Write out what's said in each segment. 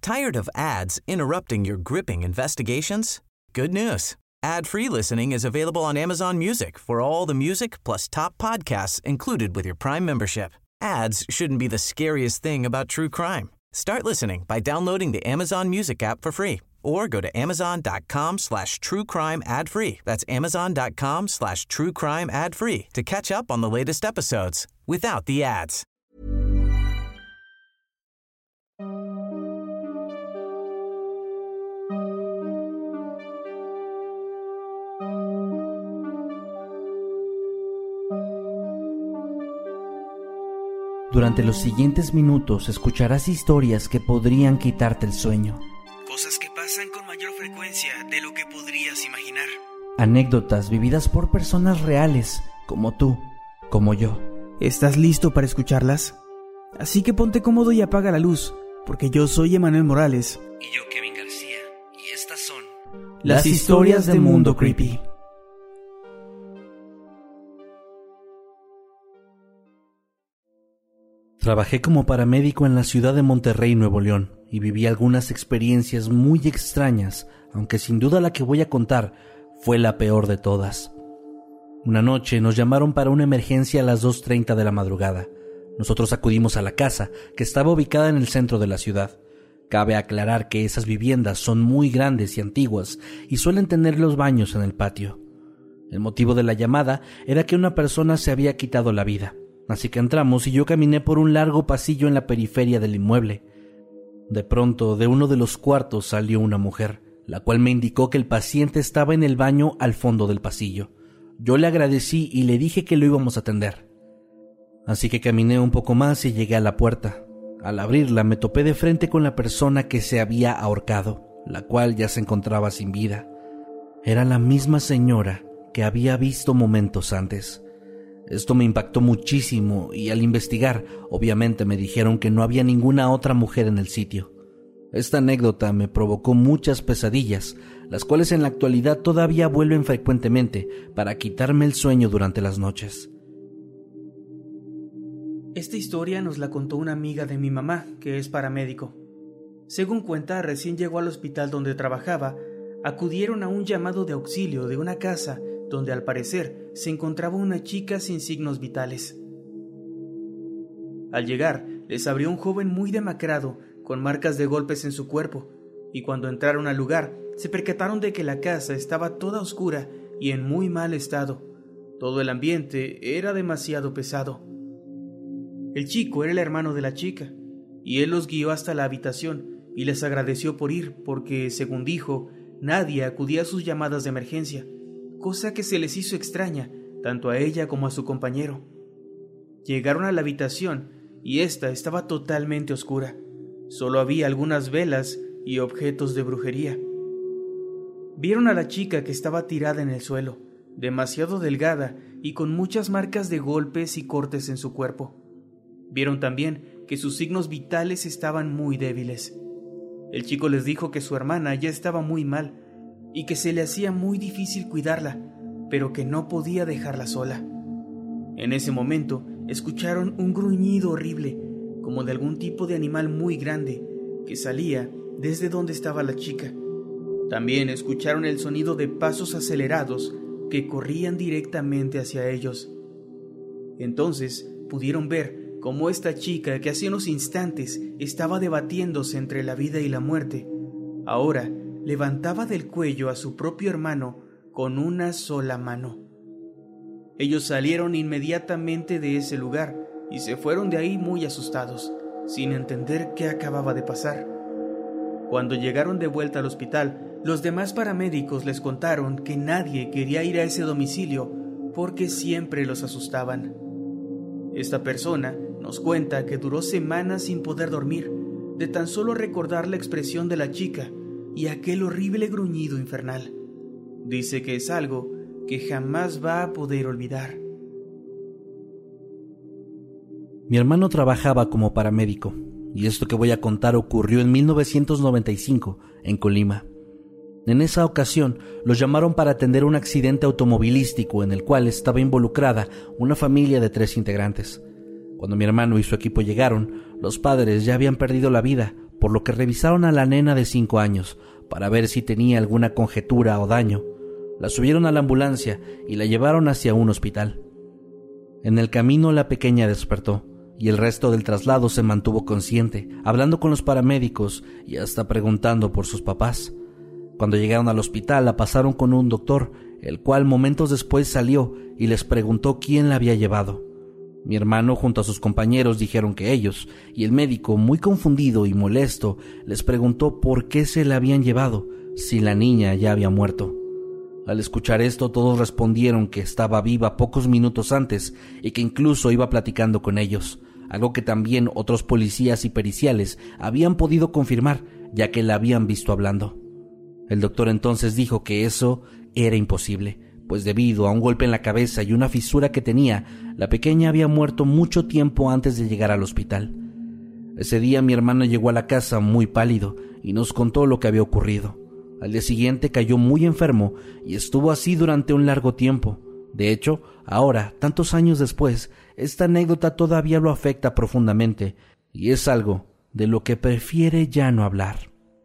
Tired of ads interrupting your gripping investigations? Good news. Ad-free listening is available on Amazon Music for all the music plus top podcasts included with your Prime membership. Ads shouldn't be the scariest thing about true crime. Start listening by downloading the Amazon Music app for free or go to amazon.com/truecrime ad-free. That's amazon.com/truecrime ad-free to catch up on the latest episodes without the ads. Durante los siguientes minutos escucharás historias que podrían quitarte el sueño. Cosas que pasan con mayor frecuencia de lo que podrías imaginar. Anécdotas vividas por personas reales, como tú, como yo. ¿Estás listo para escucharlas? Así que ponte cómodo y apaga la luz, porque yo soy Emanuel Morales. Y yo, Kevin García, y estas son las historias de Mundo Creepy. Trabajé como paramédico en la ciudad de Monterrey, Nuevo León, y viví algunas experiencias muy extrañas, aunque sin duda la que voy a contar fue la peor de todas. Una noche nos llamaron para una emergencia a las 2:30 de la madrugada. Nosotros acudimos a la casa, que estaba ubicada en el centro de la ciudad. Cabe aclarar que esas viviendas son muy grandes y antiguas y suelen tener los baños en el patio. El motivo de la llamada era que una persona se había quitado la vida. Así que entramos y yo caminé por un largo pasillo en la periferia del inmueble. De pronto, de uno de los cuartos salió una mujer, la cual me indicó que el paciente estaba en el baño al fondo del pasillo. Yo le agradecí y le dije que lo íbamos a atender. Así que caminé un poco más y llegué a la puerta. Al abrirla me topé de frente con la persona que se había ahorcado, la cual ya se encontraba sin vida. Era la misma señora que había visto momentos antes. Esto me impactó muchísimo y al investigar, obviamente me dijeron que no había ninguna otra mujer en el sitio. Esta anécdota me provocó muchas pesadillas, las cuales en la actualidad todavía vuelven frecuentemente para quitarme el sueño durante las noches. Esta historia nos la contó una amiga de mi mamá, que es paramédico. Según cuenta, recién llegó al hospital donde trabajaba, acudieron a un llamado de auxilio de una casa donde al parecer se encontraba una chica sin signos vitales. Al llegar, les abrió un joven muy demacrado, con marcas de golpes en su cuerpo, y cuando entraron al lugar, se percataron de que la casa estaba toda oscura y en muy mal estado. Todo el ambiente era demasiado pesado. El chico era el hermano de la chica, y él los guió hasta la habitación y les agradeció por ir porque, según dijo, nadie acudía a sus llamadas de emergencia, cosa que se les hizo extraña, tanto a ella como a su compañero. Llegaron a la habitación y ésta estaba totalmente oscura. Solo había algunas velas y objetos de brujería. Vieron a la chica que estaba tirada en el suelo, demasiado delgada y con muchas marcas de golpes y cortes en su cuerpo. Vieron también que sus signos vitales estaban muy débiles. El chico les dijo que su hermana ya estaba muy mal y que se le hacía muy difícil cuidarla, pero que no podía dejarla sola. En ese momento escucharon un gruñido horrible, como de algún tipo de animal muy grande, que salía desde donde estaba la chica. También escucharon el sonido de pasos acelerados que corrían directamente hacia ellos. Entonces pudieron ver cómo esta chica, que hace unos instantes estaba debatiéndose entre la vida y la muerte, ahora levantaba del cuello a su propio hermano con una sola mano. Ellos salieron inmediatamente de ese lugar y se fueron de ahí muy asustados, sin entender qué acababa de pasar. Cuando llegaron de vuelta al hospital, los demás paramédicos les contaron que nadie quería ir a ese domicilio porque siempre los asustaban. Esta persona nos cuenta que duró semanas sin poder dormir, de tan solo recordar la expresión de la chica y aquel horrible gruñido infernal. Dice que es algo que jamás va a poder olvidar. Mi hermano trabajaba como paramédico, y esto que voy a contar ocurrió en 1995, en Colima. En esa ocasión, los llamaron para atender un accidente automovilístico en el cual estaba involucrada una familia de 3 integrantes. Cuando mi hermano y su equipo llegaron, los padres ya habían perdido la vida, por lo que revisaron a la nena de 5 años para ver si tenía alguna conjetura o daño. La subieron a la ambulancia y la llevaron hacia un hospital. En el camino la pequeña despertó y el resto del traslado se mantuvo consciente, hablando con los paramédicos y hasta preguntando por sus papás. Cuando llegaron al hospital la pasaron con un doctor, el cual momentos después salió y les preguntó quién la había llevado. Mi hermano junto a sus compañeros dijeron que ellos, y el médico, muy confundido y molesto, les preguntó por qué se la habían llevado si la niña ya había muerto. Al escuchar esto, todos respondieron que estaba viva pocos minutos antes y que incluso iba platicando con ellos, algo que también otros policías y periciales habían podido confirmar, ya que la habían visto hablando. El doctor entonces dijo que eso era imposible, pues debido a un golpe en la cabeza y una fisura que tenía, la pequeña había muerto mucho tiempo antes de llegar al hospital. Ese día mi hermano llegó a la casa muy pálido y nos contó lo que había ocurrido. Al día siguiente cayó muy enfermo y estuvo así durante un largo tiempo. De hecho, ahora, tantos años después, esta anécdota todavía lo afecta profundamente y es algo de lo que prefiere ya no hablar.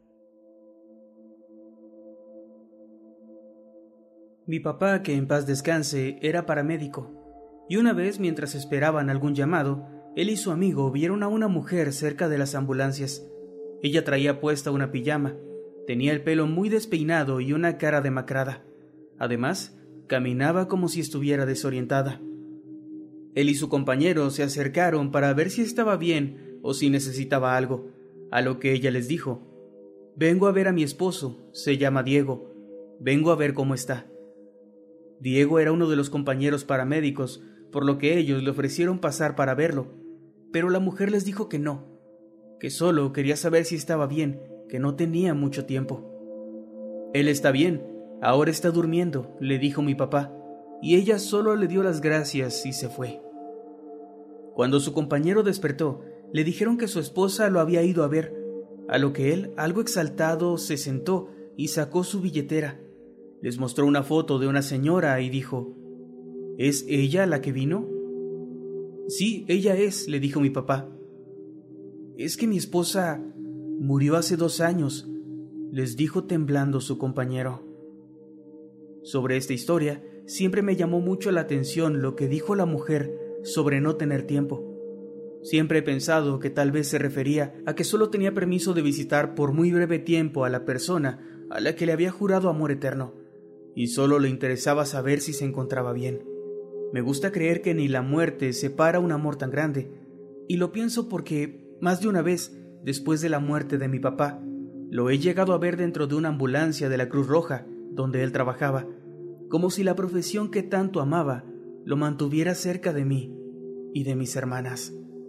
Mi papá, que en paz descanse, era paramédico, y una vez mientras esperaban algún llamado, él y su amigo vieron a una mujer cerca de las ambulancias. Ella traía puesta una pijama, tenía el pelo muy despeinado y una cara demacrada. Además, caminaba como si estuviera desorientada. Él y su compañero se acercaron para ver si estaba bien o si necesitaba algo, a lo que ella les dijo: «Vengo a ver a mi esposo, se llama Diego, vengo a ver cómo está». Diego era uno de los compañeros paramédicos, por lo que ellos le ofrecieron pasar para verlo, pero la mujer les dijo que no, que solo quería saber si estaba bien, que no tenía mucho tiempo. «Él está bien, ahora está durmiendo», le dijo mi papá, y ella solo le dio las gracias y se fue. Cuando su compañero despertó, le dijeron que su esposa lo había ido a ver, a lo que él, algo exaltado, se sentó y sacó su billetera. Les mostró una foto de una señora y dijo: «¿Es ella la que vino?». «Sí, ella es», le dijo mi papá. «Es que mi esposa murió hace 2 años», les dijo temblando su compañero. Sobre esta historia, siempre me llamó mucho la atención lo que dijo la mujer sobre no tener tiempo. Siempre he pensado que tal vez se refería a que solo tenía permiso de visitar por muy breve tiempo a la persona a la que le había jurado amor eterno, y solo le interesaba saber si se encontraba bien. Me gusta creer que ni la muerte separa un amor tan grande, y lo pienso porque más de una vez, después de la muerte de mi papá, lo he llegado a ver dentro de una ambulancia de la Cruz Roja, donde él trabajaba, como si la profesión que tanto amaba lo mantuviera cerca de mí y de mis hermanas.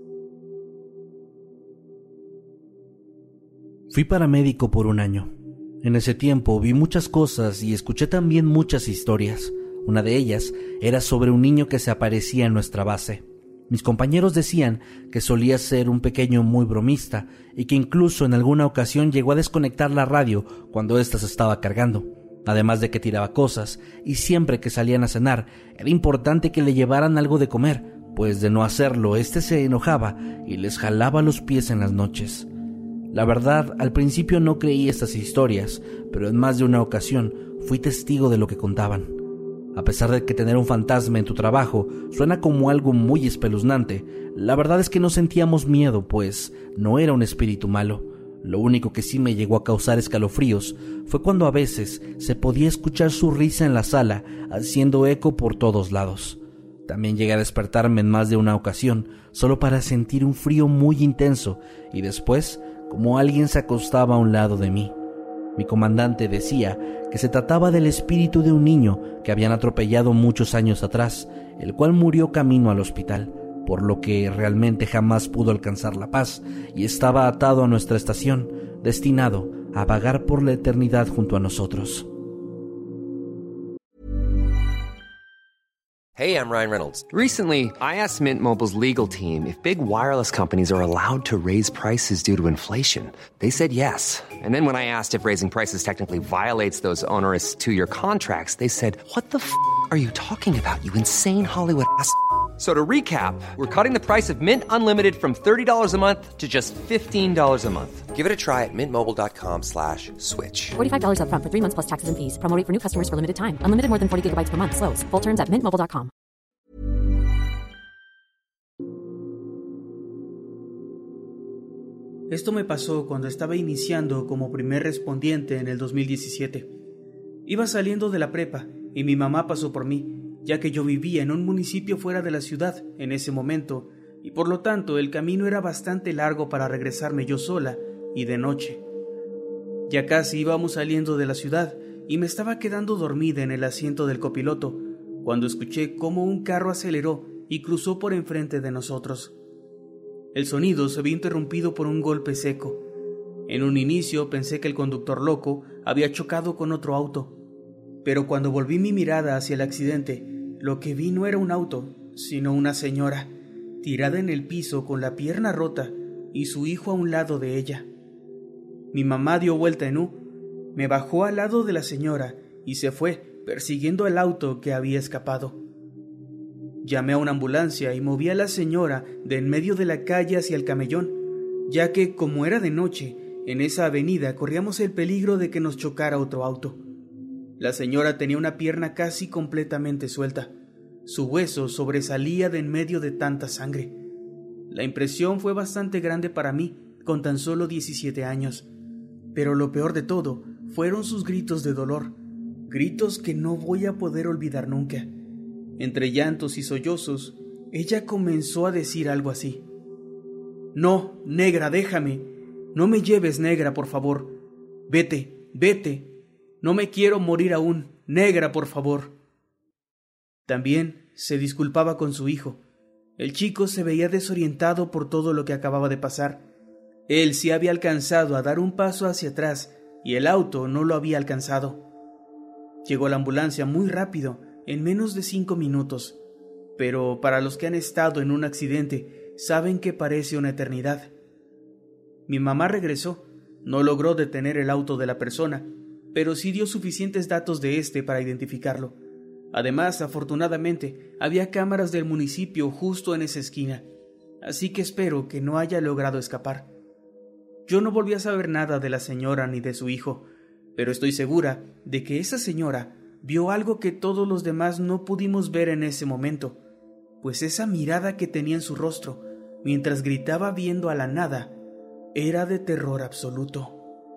Fui paramédico por 1 año. En ese tiempo vi muchas cosas y escuché también muchas historias. Una de ellas era sobre un niño que se aparecía en nuestra base. Mis compañeros decían que solía ser un pequeño muy bromista y que incluso en alguna ocasión llegó a desconectar la radio cuando ésta se estaba cargando. Además de que tiraba cosas y siempre que salían a cenar era importante que le llevaran algo de comer, pues de no hacerlo se enojaba y les jalaba los pies en las noches. La verdad, al principio no creí estas historias, pero en más de una ocasión fui testigo de lo que contaban. A pesar de que tener un fantasma en tu trabajo suena como algo muy espeluznante, la verdad es que no sentíamos miedo, pues no era un espíritu malo. Lo único que sí me llegó a causar escalofríos fue cuando a veces se podía escuchar su risa en la sala, haciendo eco por todos lados. También llegué a despertarme en más de una ocasión, solo para sentir un frío muy intenso, y después como alguien se acostaba a un lado de mí. Mi comandante decía que se trataba del espíritu de un niño que habían atropellado muchos años atrás, el cual murió camino al hospital, por lo que realmente jamás pudo alcanzar la paz y estaba atado a nuestra estación, destinado a vagar por la eternidad junto a nosotros. Hey, I'm Ryan Reynolds. Recently, I asked Mint Mobile's legal team if big wireless companies are allowed to raise prices due to inflation. They said yes. And then when I asked if raising prices technically violates those onerous 2-year contracts, they said, "What the f*** are you talking about, you insane Hollywood ass f- So to recap, we're cutting the price of Mint Unlimited from $30 a month to just $15 a month. Give it a try at mintmobile.com/switch. $45 up front for 3 months plus taxes and fees. Promo rate for new customers for limited time. Unlimited more than 40 gigabytes per month. Slows full terms at mintmobile.com. Esto me pasó cuando estaba iniciando como primer respondiente en el 2017. Iba saliendo de la prepa y mi mamá pasó por mí, ya que yo vivía en un municipio fuera de la ciudad en ese momento, y por lo tanto el camino era bastante largo para regresarme yo sola y de noche. Ya casi íbamos saliendo de la ciudad y me estaba quedando dormida en el asiento del copiloto, cuando escuché cómo un carro aceleró y cruzó por enfrente de nosotros. El sonido se había interrumpido por un golpe seco. En un inicio pensé que el conductor loco había chocado con otro auto, pero cuando volví mi mirada hacia el accidente, lo que vi no era un auto, sino una señora, tirada en el piso con la pierna rota y su hijo a un lado de ella. Mi mamá dio vuelta en U, me bajó al lado de la señora y se fue, persiguiendo al auto que había escapado. Llamé a una ambulancia y moví a la señora de en medio de la calle hacia el camellón, ya que, como era de noche, en esa avenida corríamos el peligro de que nos chocara otro auto. La señora tenía una pierna casi completamente suelta. Su hueso sobresalía de en medio de tanta sangre. La impresión fue bastante grande para mí, con tan solo 17 años. Pero lo peor de todo fueron sus gritos de dolor, gritos que no voy a poder olvidar nunca. Entre llantos y sollozos, ella comenzó a decir algo así: «No, negra, déjame. No me lleves, negra, por favor. Vete, vete. No me quiero morir aún, negra, por favor». También se disculpaba con su hijo. El chico se veía desorientado por todo lo que acababa de pasar. Él sí había alcanzado a dar un paso hacia atrás y el auto no lo había alcanzado. Llegó la ambulancia muy rápido, en menos de 5 minutos, pero para los que han estado en un accidente saben que parece una eternidad. Mi mamá regresó, no logró detener el auto de la persona, pero sí dio suficientes datos de este para identificarlo. Además, afortunadamente, había cámaras del municipio justo en esa esquina, así que espero que no haya logrado escapar. Yo no volví a saber nada de la señora ni de su hijo, pero estoy segura de que esa señora vio algo que todos los demás no pudimos ver en ese momento, pues esa mirada que tenía en su rostro, mientras gritaba viendo a la nada, era de terror absoluto.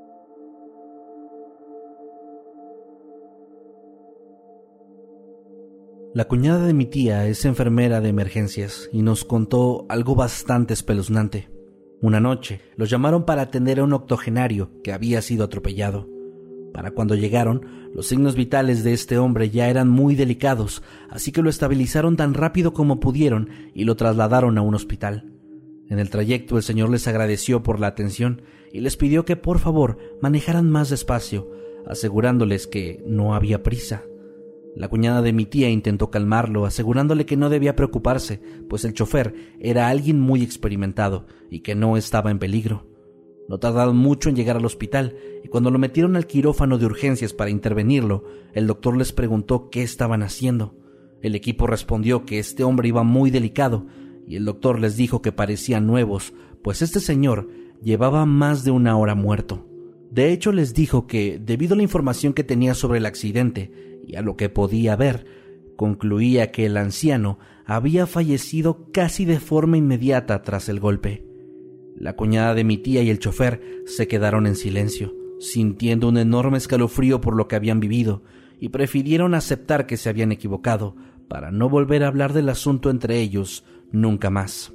La cuñada de mi tía es enfermera de emergencias y nos contó algo bastante espeluznante. Una noche los llamaron para atender a un octogenario que había sido atropellado. Para cuando llegaron, los signos vitales de este hombre ya eran muy delicados, así que lo estabilizaron tan rápido como pudieron y lo trasladaron a un hospital. En el trayecto el señor les agradeció por la atención y les pidió que por favor manejaran más despacio, asegurándoles que no había prisa. La cuñada de mi tía intentó calmarlo, asegurándole que no debía preocuparse, pues el chofer era alguien muy experimentado y que no estaba en peligro. No tardaron mucho en llegar al hospital, y cuando lo metieron al quirófano de urgencias para intervenirlo, el doctor les preguntó qué estaban haciendo. El equipo respondió que este hombre iba muy delicado, y el doctor les dijo que parecían nuevos, pues este señor llevaba más de 1 hora muerto. De hecho, les dijo que, debido a la información que tenía sobre el accidente y a lo que podía ver, concluía que el anciano había fallecido casi de forma inmediata tras el golpe. La cuñada de mi tía y el chofer se quedaron en silencio, sintiendo un enorme escalofrío por lo que habían vivido, y prefirieron aceptar que se habían equivocado para no volver a hablar del asunto entre ellos nunca más.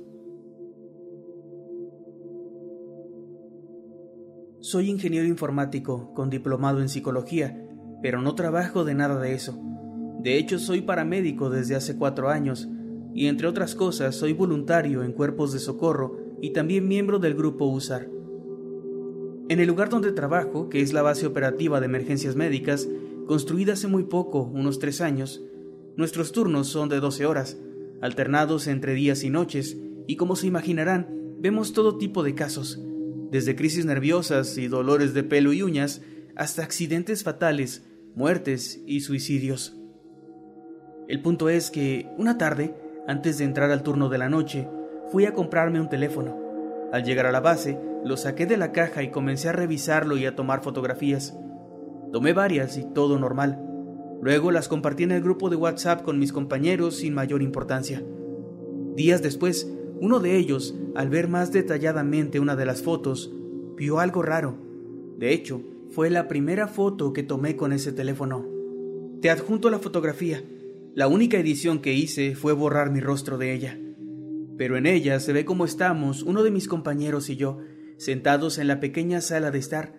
Soy ingeniero informático con diplomado en psicología, pero no trabajo de nada de eso. De hecho, soy paramédico desde hace 4 años y, entre otras cosas, soy voluntario en cuerpos de socorro y también miembro del grupo USAR. En el lugar donde trabajo, que es la base operativa de emergencias médicas, construida hace muy poco, unos 3 años, nuestros turnos son de 12 horas, alternados entre días y noches, y como se imaginarán, vemos todo tipo de casos, desde crisis nerviosas y dolores de pelo y uñas, hasta accidentes fatales, muertes y suicidios. El punto es que, una tarde, Antes de entrar al turno de la noche, fui a comprarme un teléfono. Al llegar a la base, lo saqué de la caja y comencé a revisarlo y a tomar fotografías. Tomé varias y todo normal. Luego las compartí en el grupo de WhatsApp con mis compañeros sin mayor importancia. Días después, uno de ellos, al ver más detalladamente una de las fotos, vio algo raro. De hecho, fue la primera foto que tomé con ese teléfono. Te adjunto la fotografía. La única edición que hice fue borrar mi rostro de ella. Pero en ella se ve cómo estamos, uno de mis compañeros y yo, sentados en la pequeña sala de estar.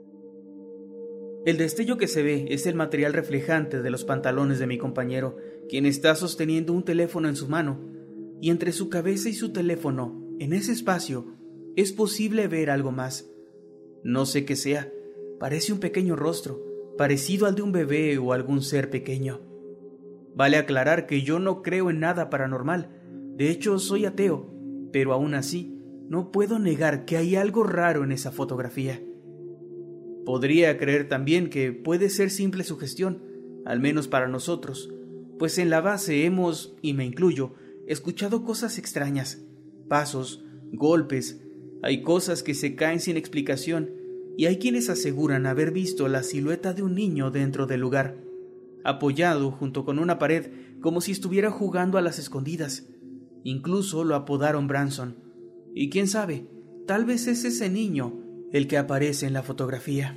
El destello que se ve es el material reflejante de los pantalones de mi compañero, quien está sosteniendo un teléfono en su mano, y entre su cabeza y su teléfono, en ese espacio, es posible ver algo más. No sé qué sea, parece un pequeño rostro, parecido al de un bebé o algún ser pequeño. Vale aclarar que yo no creo en nada paranormal, de hecho soy ateo, pero aún así no puedo negar que hay algo raro en esa fotografía. Podría creer también que puede ser simple sugestión, al menos para nosotros, pues en la base hemos, y me incluyo, escuchado cosas extrañas, pasos, golpes, hay cosas que se caen sin explicación y hay quienes aseguran haber visto la silueta de un niño dentro del lugar, apoyado junto con una pared como si estuviera jugando a las escondidas. Incluso lo apodaron Branson. Y quién sabe, tal vez es ese niño el que aparece en la fotografía.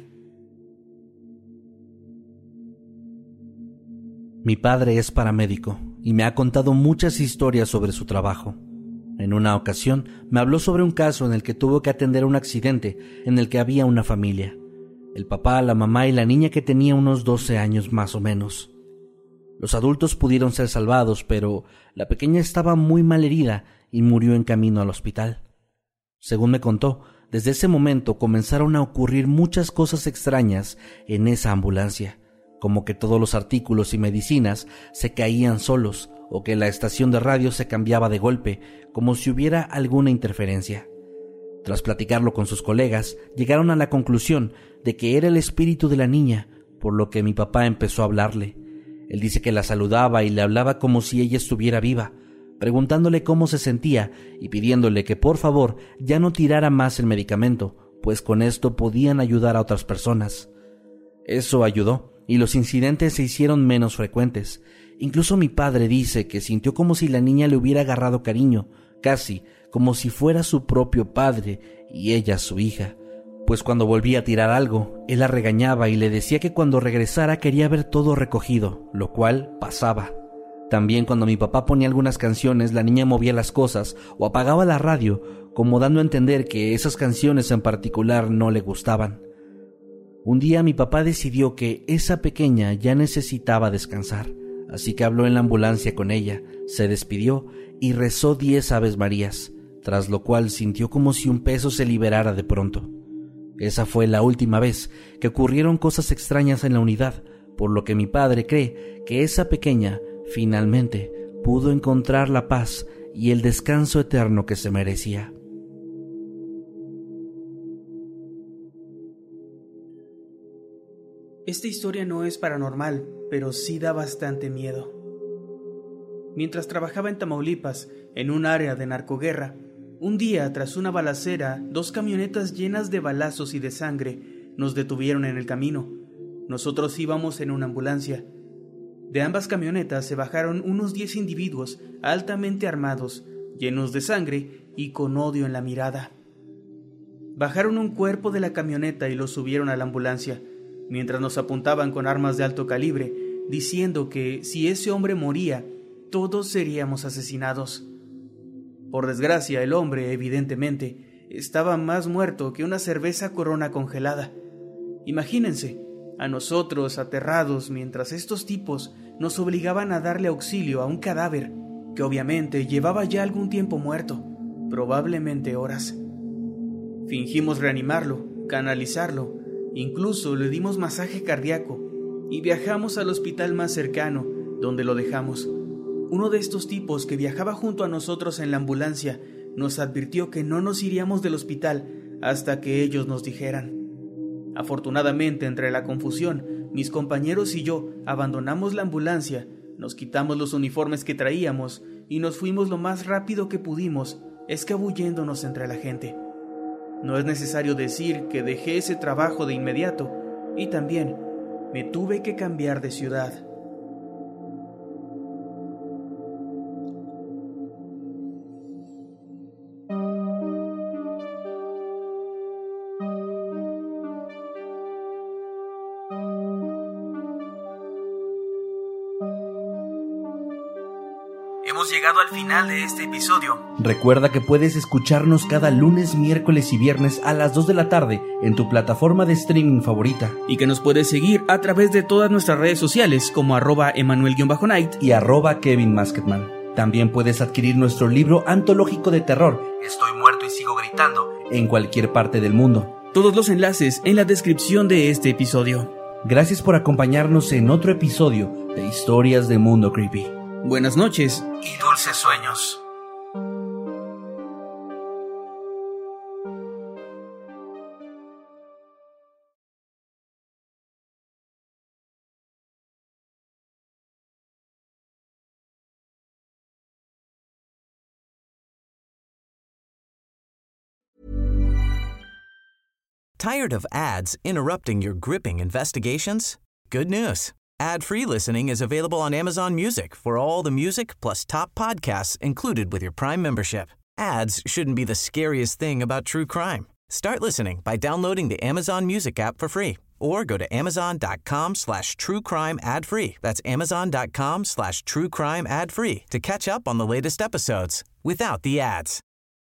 Mi padre es paramédico y me ha contado muchas historias sobre su trabajo. En una ocasión me habló sobre un caso en el que tuvo que atender un accidente en el que había una familia. El papá, la mamá y la niña que tenía unos 12 años más o menos. Los adultos pudieron ser salvados, pero la pequeña estaba muy mal herida y murió en camino al hospital. Según me contó, desde ese momento comenzaron a ocurrir muchas cosas extrañas en esa ambulancia, como que todos los artículos y medicinas se caían solos o que la estación de radio se cambiaba de golpe, como si hubiera alguna interferencia. Tras platicarlo con sus colegas, llegaron a la conclusión de que era el espíritu de la niña, por lo que mi papá empezó a hablarle. Él dice que la saludaba y le hablaba como si ella estuviera viva, preguntándole cómo se sentía y pidiéndole que por favor ya no tirara más el medicamento, pues con esto podían ayudar a otras personas. Eso ayudó y los incidentes se hicieron menos frecuentes. Incluso mi padre dice que sintió como si la niña le hubiera agarrado cariño, casi como si fuera su propio padre y ella su hija, pues cuando volvía a tirar algo, él la regañaba y le decía que cuando regresara quería ver todo recogido, lo cual pasaba. También cuando mi papá ponía algunas canciones, la niña movía las cosas o apagaba la radio, como dando a entender que esas canciones en particular no le gustaban. Un día mi papá decidió que esa pequeña ya necesitaba descansar, así que habló en la ambulancia con ella, se despidió y rezó 10 Aves Marías, tras lo cual sintió como si un peso se liberara de pronto. Esa fue la última vez que ocurrieron cosas extrañas en la unidad, por lo que mi padre cree que esa pequeña finalmente pudo encontrar la paz y el descanso eterno que se merecía. Esta historia no es paranormal, pero sí da bastante miedo. Mientras trabajaba en Tamaulipas, en un área de narcoguerra, un día, tras una balacera, 2 camionetas llenas de balazos y de sangre nos detuvieron en el camino. Nosotros íbamos en una ambulancia. De ambas camionetas se bajaron unos 10 individuos altamente armados, llenos de sangre y con odio en la mirada. Bajaron un cuerpo de la camioneta y lo subieron a la ambulancia, mientras nos apuntaban con armas de alto calibre, diciendo que si ese hombre moría, todos seríamos asesinados. Por desgracia, el hombre, evidentemente, estaba más muerto que una cerveza Corona congelada. Imagínense, a nosotros aterrados mientras estos tipos nos obligaban a darle auxilio a un cadáver que obviamente llevaba ya algún tiempo muerto, probablemente horas. Fingimos reanimarlo, canalizarlo, incluso le dimos masaje cardíaco y viajamos al hospital más cercano, donde lo dejamos. Uno de estos tipos que viajaba junto a nosotros en la ambulancia nos advirtió que no nos iríamos del hospital hasta que ellos nos dijeran. Afortunadamente, entre la confusión, mis compañeros y yo abandonamos la ambulancia, nos quitamos los uniformes que traíamos y nos fuimos lo más rápido que pudimos, escabulléndonos entre la gente. No es necesario decir que dejé ese trabajo de inmediato y también me tuve que cambiar de ciudad. Hemos llegado al final de este episodio. Recuerda que puedes escucharnos cada lunes, miércoles y viernes a las 2 de la tarde en tu plataforma de streaming favorita. Y que nos puedes seguir a través de todas nuestras redes sociales como @Emanuel_Night y @KevinMasketman. También puedes adquirir nuestro libro antológico de terror, Estoy muerto y sigo gritando, en cualquier parte del mundo. Todos los enlaces en la descripción de este episodio. Gracias por acompañarnos en otro episodio de Historias de Mundo Creepy. Buenas noches Y dulces sueños. Tired of ads interrupting your gripping investigations? Good news. Ad-free listening is available on Amazon Music for all the music plus top podcasts included with your Prime membership. Ads shouldn't be the scariest thing about true crime. Start listening by downloading the Amazon Music app for free or go to amazon.com/truecrime ad-free. That's amazon.com/truecrime ad-free to catch up on the latest episodes without the ads.